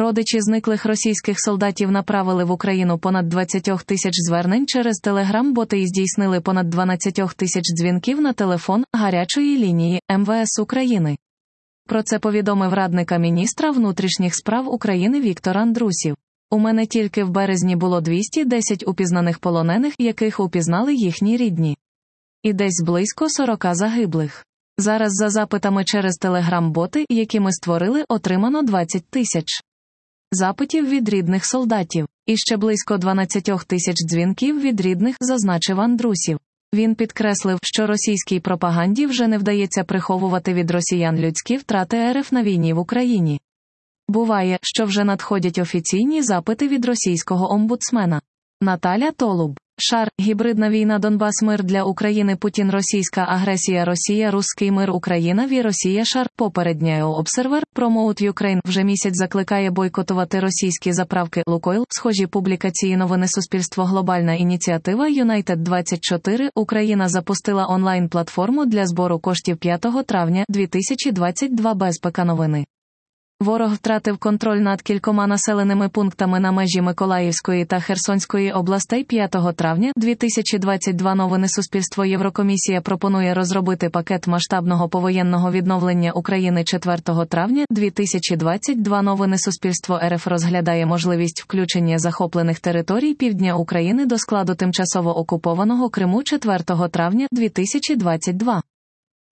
Родичі зниклих російських солдатів направили в Україну понад 20 тисяч звернень через телеграм-боти і здійснили понад 12 тисяч дзвінків на телефон гарячої лінії МВС України. Про це повідомив радника міністра внутрішніх справ України Віктор Андрусів. У мене тільки в березні було 210 упізнаних полонених, яких упізнали їхні рідні. І десь близько 40 загиблих. Зараз за запитами через телеграм-боти, які ми створили, отримано 20 тисяч запитів від рідних солдатів. І ще близько 12 тисяч дзвінків від рідних, зазначив Андрусів. Він підкреслив, що російській пропаганді вже не вдається приховувати від росіян людські втрати РФ на війні в Україні. Буває, що вже надходять офіційні запити від російського омбудсмена. Наталя Толуб. Шар. Гібридна війна Донбас. Мир для України. Путін. Російська агресія. Росія. Русський мир. Україна. Ві. Росія. Шар. Попередня Обсервер. Promote Ukraine. Вже місяць закликає бойкотувати російські заправки. Лукойл. Схожі публікації. Новини. Суспільство. Глобальна ініціатива. United 24. Україна запустила онлайн-платформу для збору коштів 5 травня 2022. Безпека. Новини. Ворог втратив контроль над кількома населеними пунктами на межі Миколаївської та Херсонської областей 5 травня 2022. Новини. Суспільство. Єврокомісія пропонує розробити пакет масштабного повоєнного відновлення України 4 травня 2022. Новини. Суспільство. РФ розглядає можливість включення захоплених територій півдня України до складу тимчасово окупованого Криму 4 травня 2022.